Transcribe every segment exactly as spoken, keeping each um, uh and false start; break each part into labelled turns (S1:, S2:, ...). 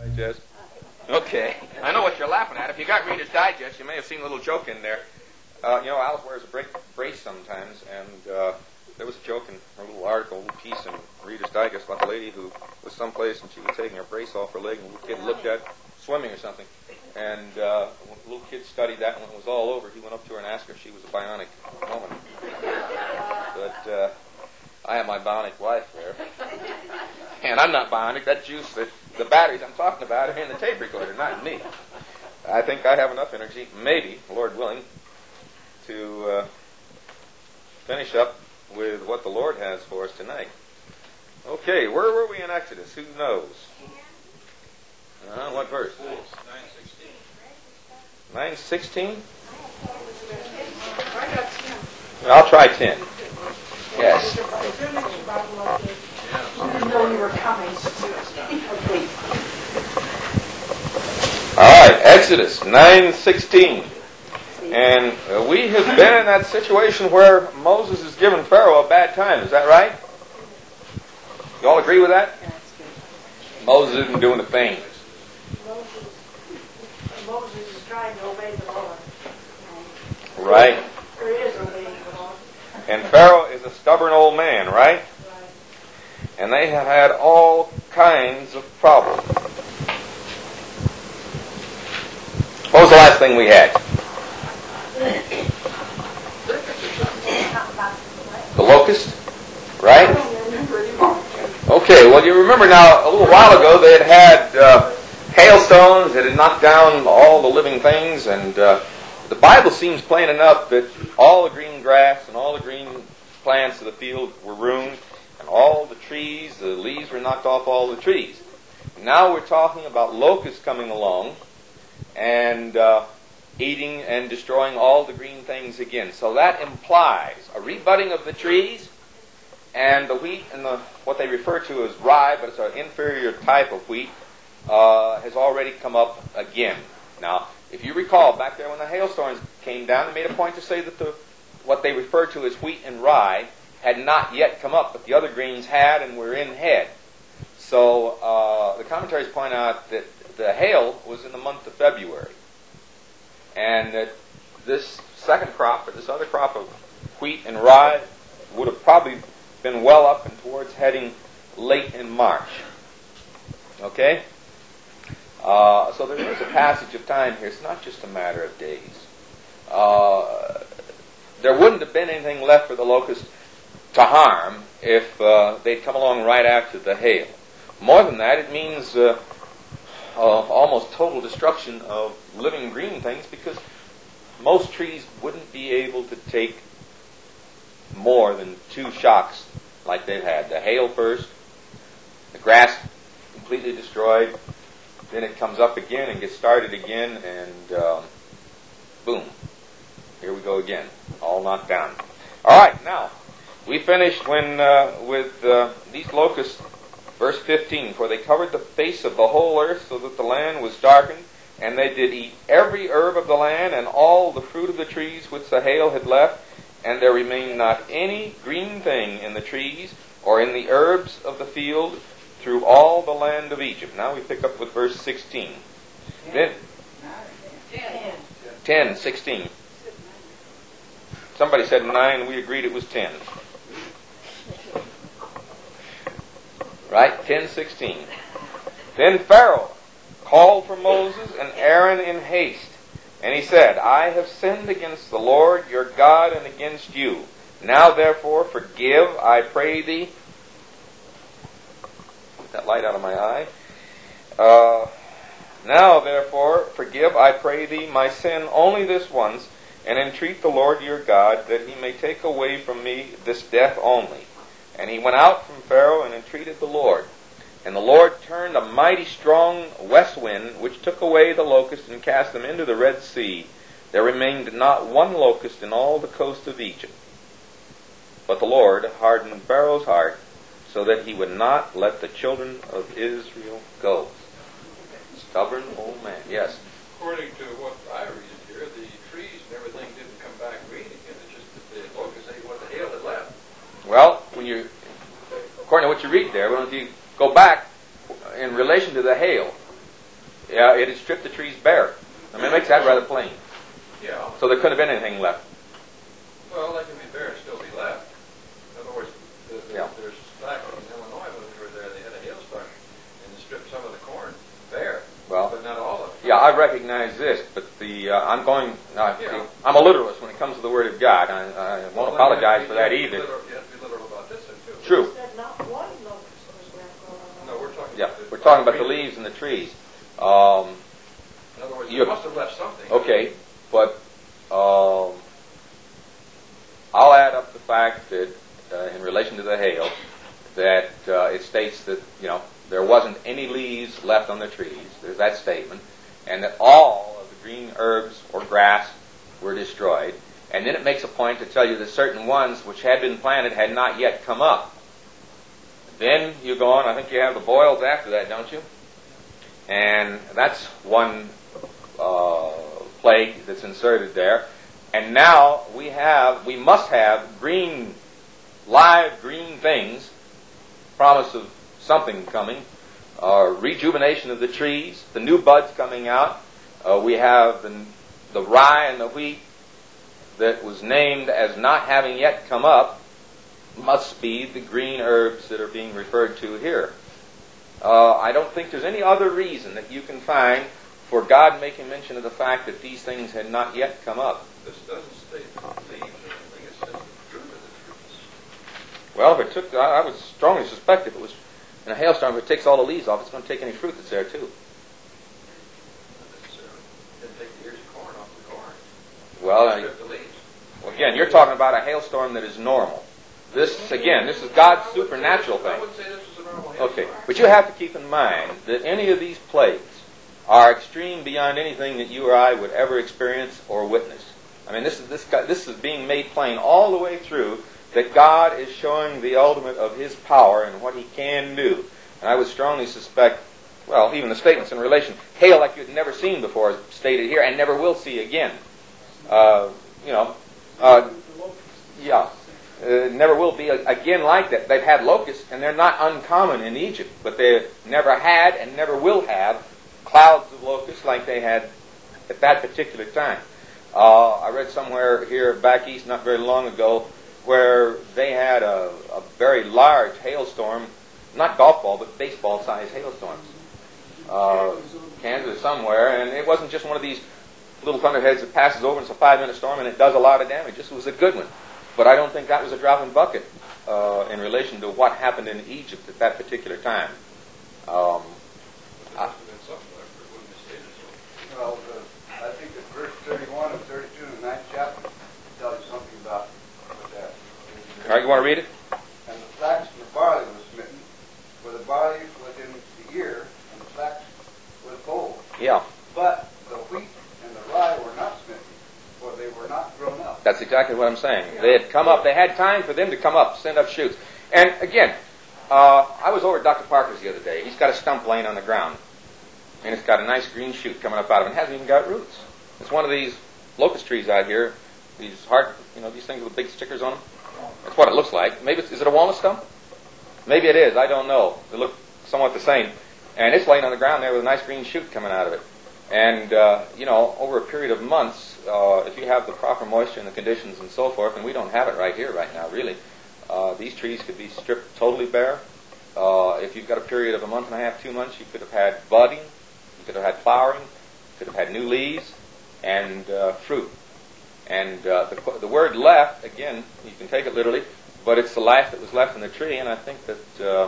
S1: Digest. Okay. I know what you're laughing at. If you got Reader's Digest, you may have seen a little joke in there. Uh, you know, Alice wears a break, brace sometimes, and uh, there was a joke in a little article, a little piece in Reader's Digest about a lady who was someplace and she was taking her brace off her leg, and a little kid looked at swimming or something. And uh, when the little kid studied that, and when it was all over, he went up to her and asked her if she was a bionic woman. But uh, I have my bionic wife there. And I'm not bionic. That juice, that the batteries I'm talking about are in the tape recorder, not in me. I think I have enough energy, maybe, Lord willing, to uh, finish up with what the Lord has for us tonight. Okay, where were we in Exodus? Who knows? Uh, what verse? nine sixteen. I'll try ten. Yes. All right, Exodus nine sixteen. And uh, we have been in that situation where Moses has given Pharaoh a bad time. Is that right? You all agree with that? Moses isn't doing a thing.
S2: Moses is trying to obey the Lord.
S1: Right.
S2: Or is obeying the Lord.
S1: And Pharaoh is a stubborn old man, right?
S2: Right.
S1: And they have had all kinds of problems. What was the last thing we had? The locust, right? Okay, well, you remember now, a little while ago, they had had uh, hailstones that had knocked down all the living things, and uh, the Bible seems plain enough that all the green grass and all the green plants of the field were ruined, and all the trees, the leaves were knocked off all the trees. Now we're talking about locusts coming along and uh, eating and destroying all the green things again. So that implies a rebudding of the trees, and the wheat and the what they refer to as rye, but it's an inferior type of wheat, uh, has already come up again. Now, if you recall, back there when the hailstorms came down, they made a point to say that the what they refer to as wheat and rye had not yet come up, but the other greens had and were in head. So uh, the commentaries point out that the hail was in the month of February, and that this second crop, or this other crop of wheat and rye, would have probably been well up and towards heading late in March. Okay? Uh, so there is a passage of time here. It's not just a matter of days. Uh, there wouldn't have been anything left for the locust to harm if uh, they'd come along right after the hail. More than that, it means uh, uh, almost total destruction of living green things, because most trees wouldn't be able to take more than two shocks like they've had. The hail first, the grass completely destroyed, then it comes up again and gets started again, and um, boom, here we go again, all knocked down. All right, now, we finished when uh, with uh, these locusts, verse fifteen, for they covered the face of the whole earth so that the land was darkened, and they did eat every herb of the land and all the fruit of the trees which the hail had left, and there remained not any green thing in the trees or in the herbs of the field through all the land of Egypt. Now we pick up with verse sixteen. Then, ten, sixteen. Somebody said nine, we agreed it was ten. Right? ten, sixteen. Then Pharaoh called for Moses and Aaron in haste, and he said, I have sinned against the Lord your God and against you. Now therefore forgive, I pray thee. Get that light out of my eye. Uh, now therefore forgive, I pray thee, my sin only this once, and entreat the Lord your God that he may take away from me this death only. And he went out from Pharaoh and entreated the Lord. And the Lord turned a mighty strong west wind, which took away the locusts and cast them into the Red Sea. There remained not one locust in all the coast of Egypt. But the Lord hardened Pharaoh's heart, so that he would not let the children of Israel go. Stubborn old man. Yes?
S3: According to what I read here, the trees and everything didn't come back green again. It's just that the locusts ate what the hail had left.
S1: Well, when you, according to what you read there, when you go back in relation to the hail, Yeah, it had stripped the trees bare. I mean, it makes that rather plain.
S3: Yeah.
S1: So there couldn't have been anything left.
S3: Well, they can be bare and still be left. In other words, the, the,
S1: Yeah.
S3: there's back in Illinois when we were there, they had a hailstorm and they stripped some of the corn bare,
S1: Well,
S3: but not all of it.
S1: yeah, I recognize this, but the uh, I'm going. Uh,
S3: Yeah.
S1: I'm a literalist when it comes to the Word of God. I, I won't
S3: Well, then
S1: apologize
S3: you
S1: for
S3: have
S1: that
S3: to be
S1: either.
S3: literal- You have to be literal about this then, too.
S1: True.
S2: He said not one locust was left on.
S3: No, we're talking.
S1: Yeah,
S3: about
S1: we're talking about the leaves and the trees. Um,
S3: In other words,
S1: you-
S3: you must have left something.
S1: okay, but um, I'll add up the fact that uh, in relation to the hail, that uh, it states that you know there wasn't any leaves left on the trees. There's that statement, and that all of the green herbs or grass were destroyed. And then it makes a point to tell you that certain ones which had been planted had not yet come up. Then you go on, I think you have the boils after that, don't you? And that's one uh, plague that's inserted there. And now we have, we must have green, live green things, promise of something coming, uh, rejuvenation of the trees, the new buds coming out. Uh, we have the, the rye and the wheat that was named as not having yet come up must be the green herbs that are being referred to here. Uh, I don't think there's any other reason that you can find for God making mention of the fact that these things had not yet come up.
S3: This doesn't state leaves or anything. It says the fruit of the trees.
S1: Well, if it took, I, I would strongly suspect if it was in a hailstorm, if it takes all the leaves off, it's going to take any fruit that's there too.
S3: Not necessarily. Didn't take the ears of corn off the corn.
S1: Well, I,
S3: Strip the leaves.
S1: well, again, you're talking about a hailstorm that is normal. This, again, this is God's supernatural
S3: I
S1: thing.
S3: wouldn't say this was a normal
S1: Okay,
S3: hailstorm.
S1: but you have to keep in mind that any of these plagues are extreme beyond anything that you or I would ever experience or witness. I mean, this is this guy, this is being made plain all the way through that God is showing the ultimate of His power and what He can do. And I would strongly suspect, well, even the statements in relation, hail like you'd never seen before is stated here and never will see again. Uh, you know, uh, yeah. Uh, never will be again like that. They've had locusts, and they're not uncommon in Egypt, but they never had and never will have clouds of locusts like they had at that particular time. Uh, I read somewhere here back east not very long ago where they had a, a very large hailstorm, not golf ball, but baseball-sized hailstorms. Uh, Kansas somewhere, and it wasn't just one of these little thunderheads that passes over and it's a five-minute storm and it does a lot of damage. This was a good one. But I don't think that was a drop in bucket uh, in relation to what happened in Egypt at that particular time. Um,
S3: But there must have been something left, or it wouldn't have stated so.
S4: Well, uh, I think that verse thirty-one of thirty-two in the ninth chapter tells you something about what that.
S1: all right, you want to read it?
S4: And the flax and the barley was smitten, for the barley was in the ear, and the flax was bold.
S1: Yeah,
S4: But the wheat and the rye were not smitten, for they were not grown up.
S1: that's exactly what I'm saying. They had come up. They had time for them to come up, send up shoots. And again, uh, I was over at Doctor Parker's the other day. He's got a stump laying on the ground, and it's got a nice green shoot coming up out of it. It hasn't even got roots. It's one of these locust trees out here. These hard, you know, these things with big stickers on them. That's what it looks like. Maybe it's, is it a walnut stump? Maybe it is. I don't know. They look somewhat the same. And it's laying on the ground there with a nice green shoot coming out of it. And, uh, you know, over a period of months, uh, if you have the proper moisture and the conditions and so forth, and we don't have it right here right now, really, uh, these trees could be stripped totally bare. Uh, if you've got a period of a month and a half, two months, you could have had budding, you could have had flowering, you could have had new leaves, and uh, fruit. And uh, the, the word left, again, you can take it literally, but it's the life that was left in the tree, and I think that uh,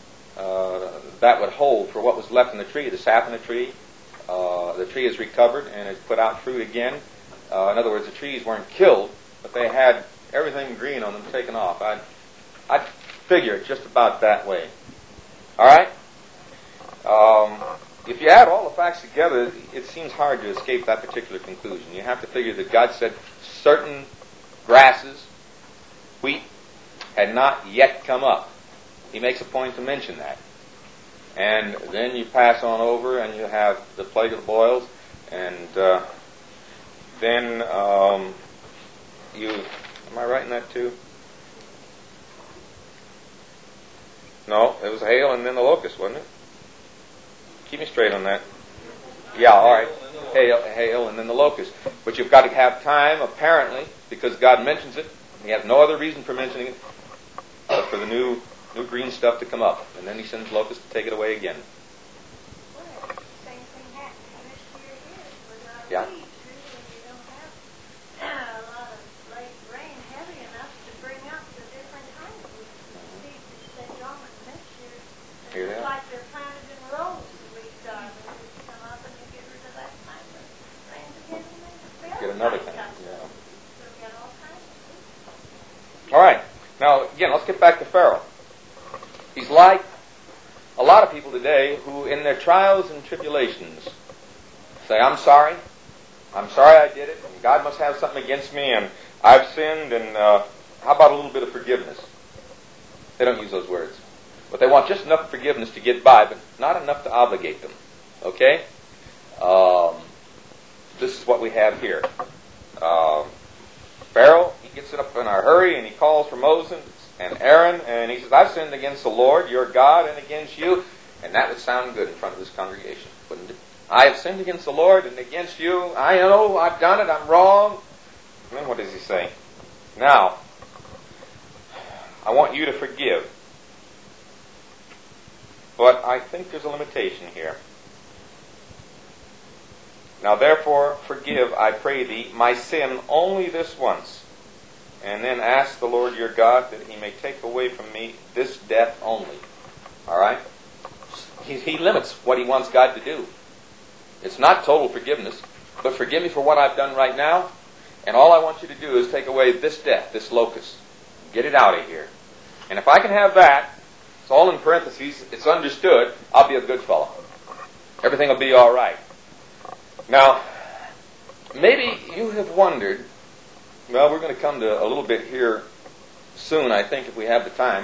S1: uh, that would hold for what was left in the tree, the sap in the tree. Uh, the tree is recovered and has put out fruit again. Uh, in other words, the trees weren't killed, but they had everything green on them taken off. I'd, I'd figure it just about that way. All right? Um, if you add all the facts together, it seems hard to escape that particular conclusion. You have to figure that God said certain grasses, wheat, had not yet come up. He makes a point to mention that. And then you pass on over and you have the plague of the boils, and uh, then um, you, am I right in that too? No, it was hail and then the locust, wasn't it? Keep me straight on that. Yeah, all right.
S3: Hail and then the locust.
S1: Hail, hail, and then the locust. But you've got to have time, apparently, because God mentions it. He has no other reason for mentioning it, but for the new, new green stuff to come up, and then He sends locusts to take it away again.
S2: Well, same thing happened this year here with our
S1: Yeah.
S2: weeds. Really, you don't have a lot of late rain heavy enough to bring up the different kinds of seeds that stay dormant next year.
S1: Hear
S2: It's
S1: that?
S2: like they're planted in rows, the weeds are. They just come up and you get rid of that kind of rain again and then the
S1: Get
S2: other
S1: another
S2: kind
S1: kind,
S2: comes.
S1: yeah.
S2: So you get all kinds of seeds.
S1: All right. Now, again, let's get back to Pharaoh. He's like a lot of people today who, in their trials and tribulations, say, I'm sorry. I'm sorry I did it. And God must have something against me, and I've sinned, and uh, how about a little bit of forgiveness? They don't use those words. But they want just enough forgiveness to get by, but not enough to obligate them. Okay? Um, this is what we have here. Um, Pharaoh, he gets it up in a hurry, and he calls for Moses and Aaron, and he says, I've sinned against the Lord, your God, and against you. And that would sound good in front of this congregation, wouldn't it? I have sinned against the Lord and against you. I know I've done it. I'm wrong. And then what does he say? Now, I want you to forgive. But I think there's a limitation here. Now therefore forgive, I pray thee, my sin only this once, and then ask the Lord your God that He may take away from me this death only. All right? He, he limits what He wants God to do. It's not total forgiveness, but forgive me for what I've done right now, and all I want you to do is take away this death, this locust. Get it out of here. And if I can have that, it's all in parentheses, it's understood, I'll be a good fellow. Everything will be all right. Now, maybe you have wondered, well, we're going to come to a little bit here soon, I think, if we have the time,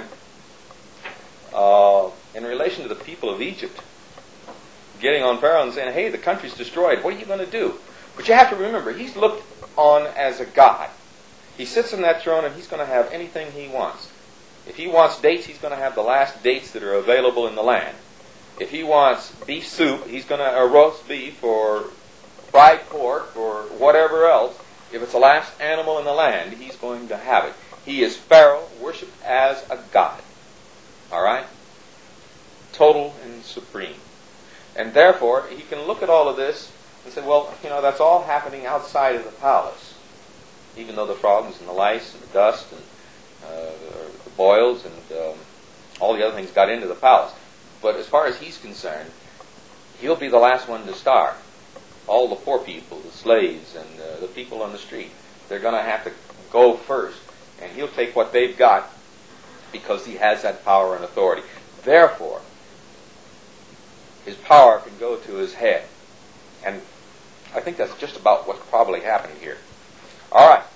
S1: uh, in relation to the people of Egypt getting on Pharaoh and saying, hey, the country's destroyed, what are you going to do? But you have to remember, he's looked on as a god. He sits on that throne and he's going to have anything he wants. If he wants dates, he's going to have the last dates that are available in the land. If he wants beef soup, he's going to, or roast beef, or fried pork, or whatever else. If it's the last animal in the land, he's going to have it. He is Pharaoh, worshipped as a god. All right? Total and supreme. And therefore, he can look at all of this and say, well, you know, that's all happening outside of the palace. Even though the frogs and the lice and the dust and uh, the boils and um, all the other things got into the palace. But as far as he's concerned, he'll be the last one to starve. All the poor people, the slaves, and uh, the people on the street, they're going to have to go first. And he'll take what they've got because he has that power and authority. Therefore, his power can go to his head. And I think that's just about what's probably happening here. All right.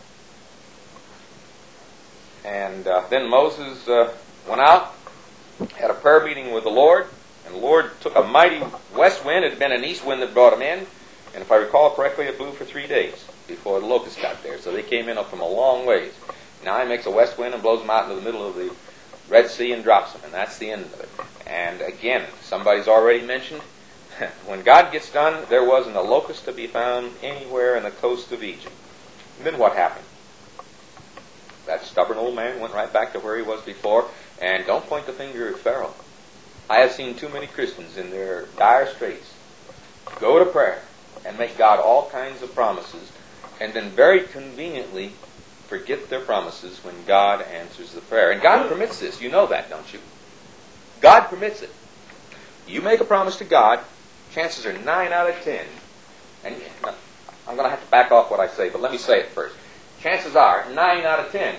S1: And uh, then Moses uh, went out, had a prayer meeting with the Lord, and the Lord took a mighty west wind. It had been an east wind that brought him in. And if I recall correctly, it blew for three days before the locusts got there. So they came in up from a long ways. Now he makes a west wind and blows them out into the middle of the Red Sea and drops them. And that's the end of it. And again, somebody's already mentioned, when God gets done, there wasn't a locust to be found anywhere in the coast of Egypt. And then what happened? That stubborn old man went right back to where he was before. And don't point the finger at Pharaoh. I have seen too many Christians in their dire straits go to prayer and make God all kinds of promises, and then very conveniently forget their promises when God answers the prayer. And God permits this. You know that, don't you? God permits it. You make a promise to God, chances are nine out of ten. And I'm going to have to back off what I say, but let me say it first. Chances are, nine out of ten,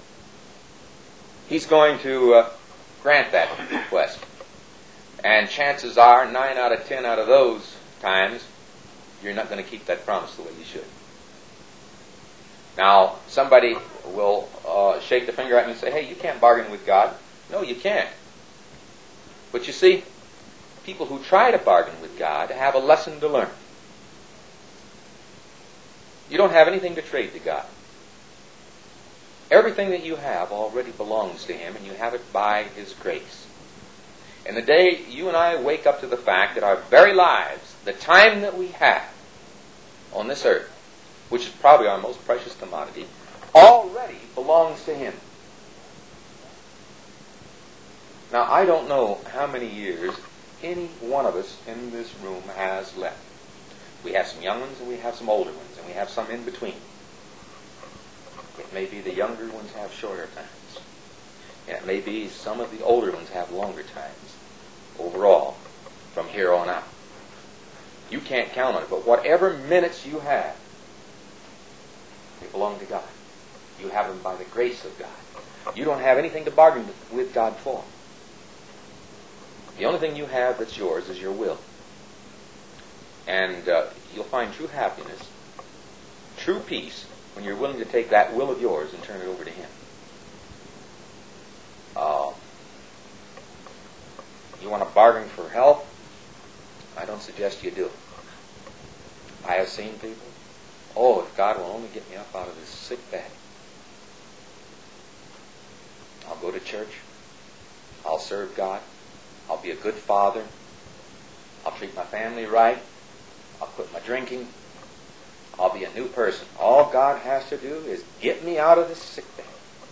S1: He's going to uh, grant that request. And chances are, nine out of ten out of those times, you're not going to keep that promise the way you should. Now, somebody will uh, shake the finger at me and say, hey, you can't bargain with God. No, you can't. But you see, people who try to bargain with God have a lesson to learn. You don't have anything to trade to God. Everything that you have already belongs to Him, and you have it by His grace. And the day you and I wake up to the fact that our very lives the time that we have on this earth, which is probably our most precious commodity, already belongs to Him. Now, I don't know how many years any one of us in this room has left. We have some young ones and we have some older ones, and we have some in between. It may be the younger ones have shorter times. And it may be some of the older ones have longer times overall from here on out. You can't count on it, but whatever minutes you have, they belong to God. You have them by the grace of God. You don't have anything to bargain with God for. The only thing you have that's yours is your will. And uh, you'll find true happiness, true peace, when you're willing to take that will of yours and turn it over to Him. Uh, you want to bargain for health? I don't suggest you do. I have seen people, oh, if God will only get me up out of this sick bed, I'll go to church, I'll serve God, I'll be a good father, I'll treat my family right, I'll quit my drinking, I'll be a new person. All God has to do is get me out of this sick bed.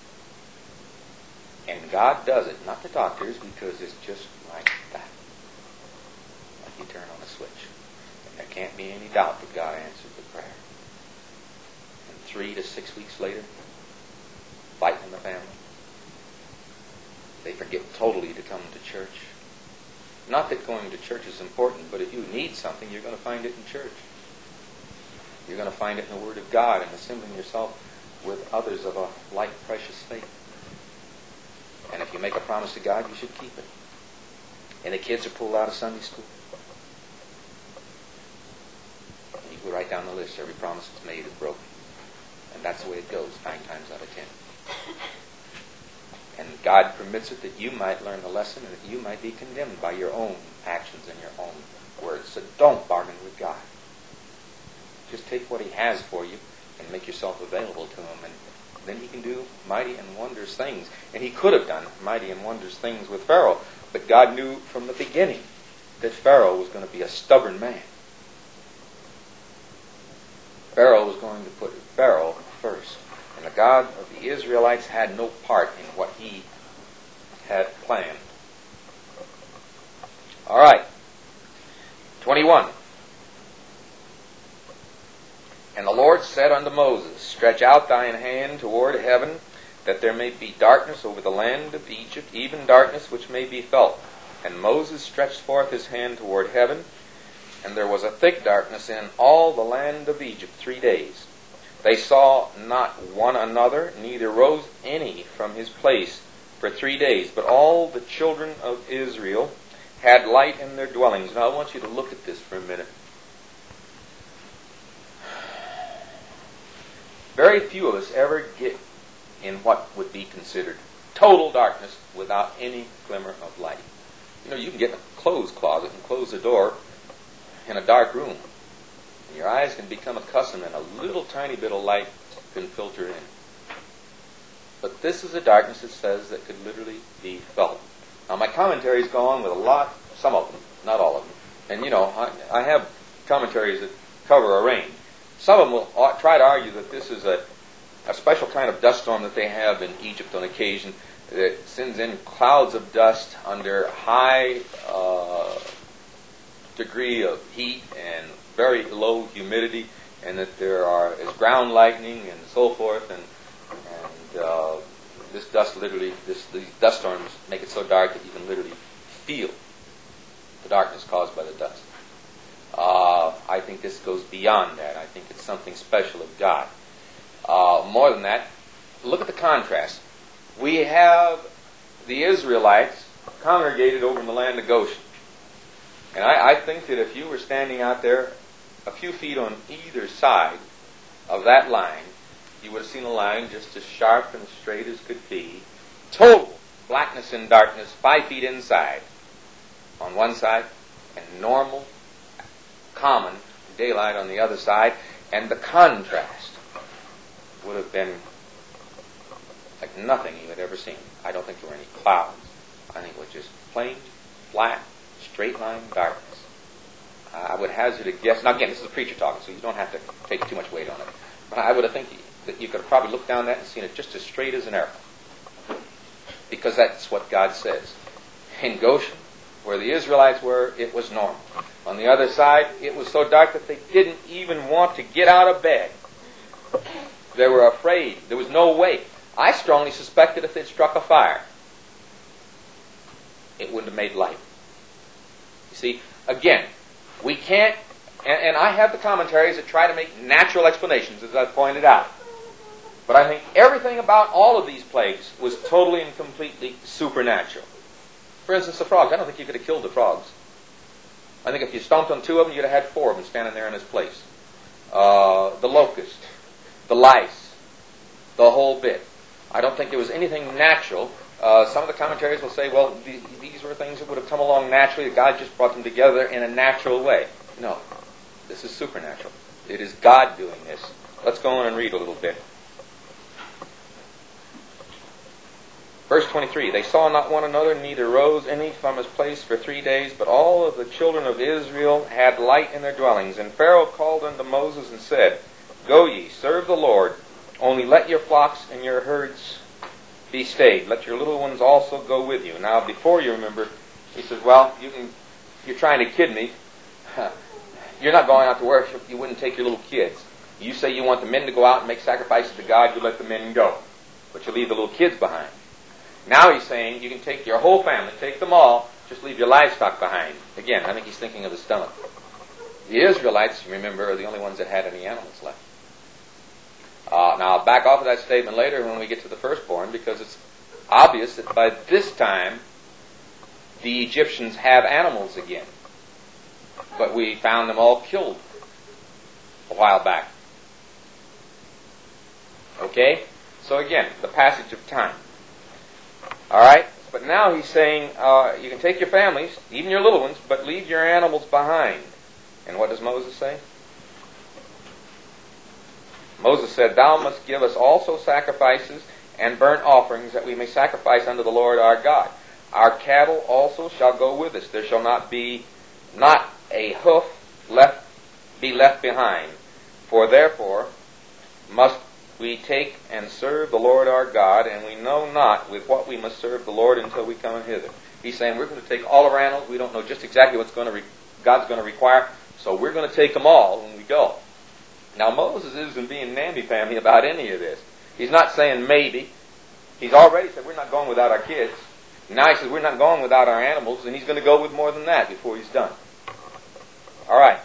S1: And God does it, not the doctors, because it's just like that. Like you turn on a switch. And there can't be any doubt that God answered the prayer. And three to six weeks later, fight in the family. They forget totally to come to church. Not that going to church is important, but if you need something, you're going to find it in church. You're going to find it in the Word of God and assembling yourself with others of a like precious faith. And if you make a promise to God, you should keep it. And the kids are pulled out of Sunday school. And you go right down the list. Every promise that's made is broken. And that's the way it goes, nine times out of ten. And God permits it that you might learn the lesson and that you might be condemned by your own actions and your own words. So don't bargain with God. Just take what He has for you and make yourself available to Him, and then He can do mighty and wondrous things. And He could have done mighty and wondrous things with Pharaoh, but God knew from the beginning that Pharaoh was going to be a stubborn man. Pharaoh was going to put Pharaoh first. And the God of the Israelites had no part in what He had planned. All right. twenty-one. And the Lord said unto Moses, Stretch out thine hand toward heaven, that there may be darkness over the land of Egypt, even darkness which may be felt. And Moses stretched forth his hand toward heaven, and there was a thick darkness in all the land of Egypt three days. They saw not one another, neither rose any from his place for three days. But all the children of Israel had light in their dwellings. Now I want you to look at this for a minute. Very few of us ever get in what would be considered total darkness without any glimmer of light. You know, you can get in a clothes closet and close the door in a dark room. And your eyes can become accustomed and a little tiny bit of light can filter in. But this is a darkness, it says, that could literally be felt. Now my commentaries go on with a lot, some of them, not all of them. And you know, I, I have commentaries that cover a range. Some of them will try to argue that this is a, a special kind of dust storm that they have in Egypt on occasion that sends in clouds of dust under high uh, degree of heat and very low humidity, and that there are is ground lightning and so forth, and and uh, this dust literally, this these dust storms make it so dark that you can literally feel the darkness caused by the dust. Uh, I think this goes beyond that. I think it's something special of God. Uh, more than that, look at the contrast. We have the Israelites congregated over in the land of Goshen. And I, I think that if you were standing out there a few feet on either side of that line, you would have seen a line just as sharp and straight as could be. Total blackness and darkness, five feet inside on one side, and normal, common daylight on the other side, and the contrast would have been like nothing you had ever seen. I don't think there were any clouds. I think it was just plain, flat, straight line darkness. I would hazard a guess. Now again, this is a preacher talking, so you don't have to take too much weight on it. But I would have think that you could have probably looked down that and seen it just as straight as an arrow. Because that's what God says. In Goshen, where the Israelites were, it was normal. On the other side, it was so dark that they didn't even want to get out of bed. They were afraid. There was no way. I strongly suspect that if they'd struck a fire, it wouldn't have made light. You see, again, we can't, and, and I have the commentaries that try to make natural explanations, as I've pointed out. But I think everything about all of these plagues was totally and completely supernatural. For instance, the frogs. I don't think you could have killed the frogs. I think if you stomped on two of them, you'd have had four of them standing there in his place. Uh, the locust, the lice, the whole bit. I don't think there was anything natural. Uh, some of the commentaries will say, well, th- these were things that would have come along naturally. God just brought them together in a natural way. No, this is supernatural. It is God doing this. Let's go on and read a little bit. Verse twenty-three, they saw not one another, neither rose any from his place for three days, but all of the children of Israel had light in their dwellings. And Pharaoh called unto Moses and said, Go ye, serve the Lord, only let your flocks and your herds be stayed. Let your little ones also go with you. Now, before you remember, he says, well, you can, you're trying to kid me. You're not going out to worship. You wouldn't take your little kids. You say you want the men to go out and make sacrifices to God, you let the men go. But you leave the little kids behind. Now he's saying you can take your whole family, take them all, just leave your livestock behind. Again, I think he's thinking of the stomach. The Israelites, remember, are the only ones that had any animals left. Uh, now, I'll back off of that statement later when we get to the firstborn, because it's obvious that by this time, the Egyptians have animals again. But we found them all killed a while back. Okay? So again, the passage of time. All right? But now he's saying, uh, you can take your families, even your little ones, but leave your animals behind. And what does Moses say? Moses said, Thou must give us also sacrifices and burnt offerings, that we may sacrifice unto the Lord our God. Our cattle also shall go with us. There shall not be not a hoof left be left behind. For therefore must we take and serve the Lord our God, and we know not with what we must serve the Lord until we come hither. He's saying we're going to take all our animals. We don't know just exactly what's going to re- God's going to require, so we're going to take them all when we go. Now Moses isn't being namby-pamby about any of this. He's not saying maybe. He's already said we're not going without our kids. Now he says we're not going without our animals, and he's going to go with more than that before he's done. All right.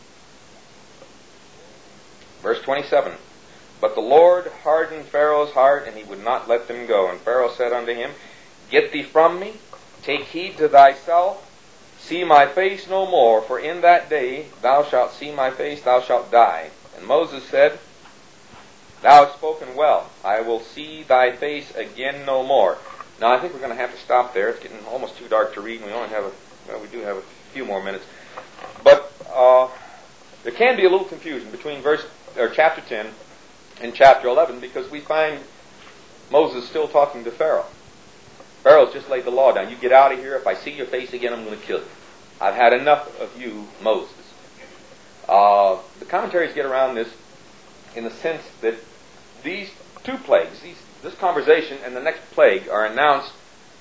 S1: Verse twenty-seven. But the Lord hardened Pharaoh's heart, and he would not let them go. And Pharaoh said unto him, Get thee from me, take heed to thyself, see my face no more, for in that day thou shalt see my face, thou shalt die. And Moses said, Thou hast spoken well, I will see thy face again no more. Now I think we're going to have to stop there. It's getting almost too dark to read, and we only have a, well, we do have a few more minutes. But uh, there can be a little confusion between verse or chapter ten and chapter eleven, because we find Moses still talking to Pharaoh. Pharaoh's just laid the law down. You get out of here. If I see your face again, I'm going to kill you. I've had enough of you, Moses. Uh, the commentaries get around this in the sense that these two plagues, these, this conversation and the next plague, are announced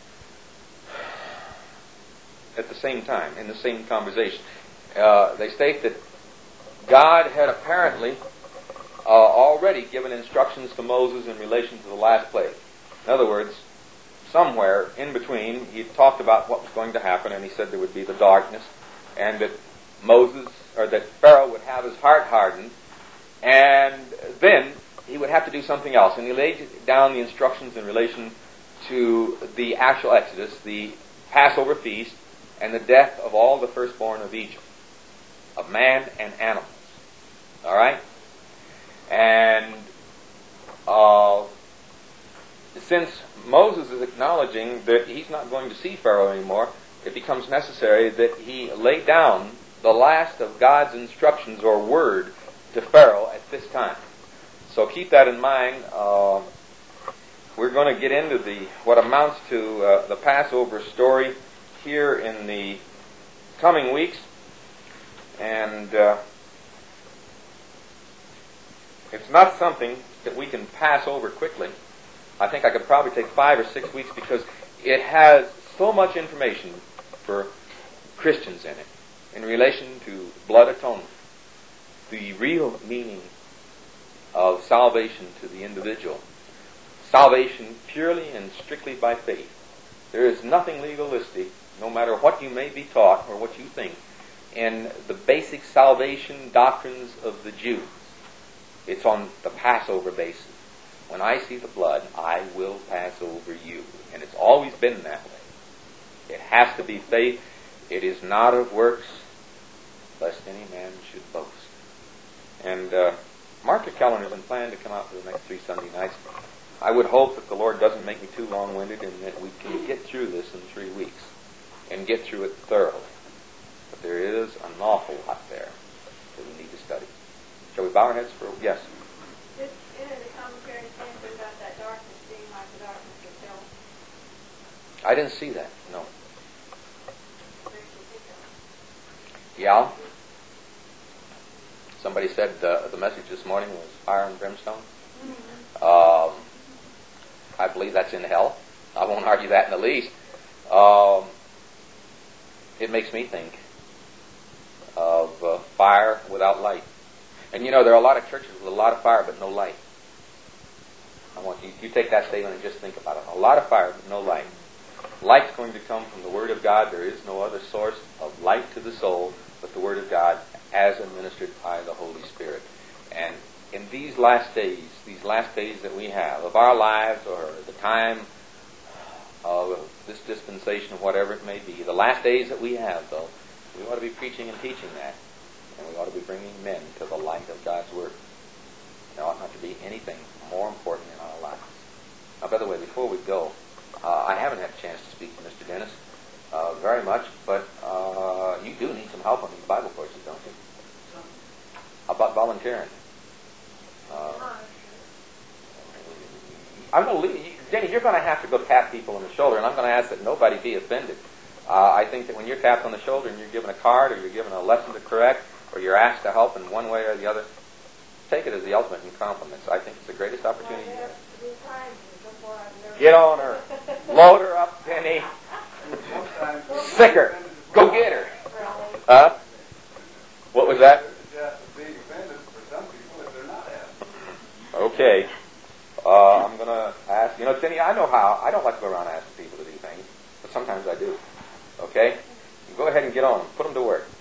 S1: at the same time, in the same conversation. Uh, they state that God had apparently uh, already given instructions to Moses in relation to the last plague. In other words, somewhere in between, he talked about what was going to happen, and he said there would be the darkness, and that Moses, or that Pharaoh would have his heart hardened, and then he would have to do something else. And he laid down the instructions in relation to the actual Exodus, the Passover feast, and the death of all the firstborn of Egypt, of man and animals. All right? And uh, since Moses is acknowledging that he's not going to see Pharaoh anymore, it becomes necessary that he lay down the last of God's instructions or word to Pharaoh at this time. So keep that in mind. Uh, we're going to get into the what amounts to uh, the Passover story here in the coming weeks. And uh, it's not something that we can pass over quickly. I think I could probably take five or six weeks because it has so much information for Christians in it in relation to blood atonement, the real meaning of salvation to the individual. Salvation purely and strictly by faith. There is nothing legalistic, no matter what you may be taught or what you think, in the basic salvation doctrines of the Jews. It's on the Passover basis. When I see the blood, I will pass over you. And it's always been that way. It has to be faith. It is not of works, lest any man should boast. And uh, mark your calendars and plan to come out for the next three Sunday nights. I would hope that the Lord doesn't make me too long-winded and that we can get through this in three weeks and get through it thoroughly. But there is an awful lot there that we need to study. Shall we bow our heads for... Yes?
S2: This, in the commentary, something about that darkness being like the darkness of hell.
S1: I didn't see that, no.
S2: Very particular.
S1: Yeah? Somebody said uh, the message this morning was fire and brimstone.
S2: Mm-hmm.
S1: Um, I believe that's in hell. I won't argue that in the least. Um, it makes me think of uh, fire without light. And you know, there are a lot of churches with a lot of fire but no light. I want you, you take that statement and just think about it. A lot of fire but no light. Light's going to come from the Word of God. There is no other source of light to the soul but the Word of God as administered by the Holy Spirit. And in these last days, these last days that we have of our lives, or the time of this dispensation, whatever it may be, the last days that we have, though, we ought to be preaching and teaching that. And we ought to be bringing men to the light of God's Word. There ought not to be anything more important in our lives. Now, by the way, before we go, uh, I haven't had a chance to speak to Mister Dennis uh, very much, but uh, you do need some help on these Bible courses, don't you? How about volunteering? Uh, I'm going to leave, Jenny, you're going to have to go tap people on the shoulder, and I'm going to ask that nobody be offended. Uh, I think that when you're tapped on the shoulder and you're given a card, or you're given a lesson to correct, or you're asked to help in one way or the other, take it as the ultimate in compliments. I think it's the greatest opportunity you have. Get on her. Load her up, Jenny. Sick her. Go get her. Huh? What was that? Okay. Uh, I'm going to ask, you know, Jenny, I know how, I don't like to go around asking people to do things, but sometimes I do. Okay? You go ahead and get on them. Put them to work.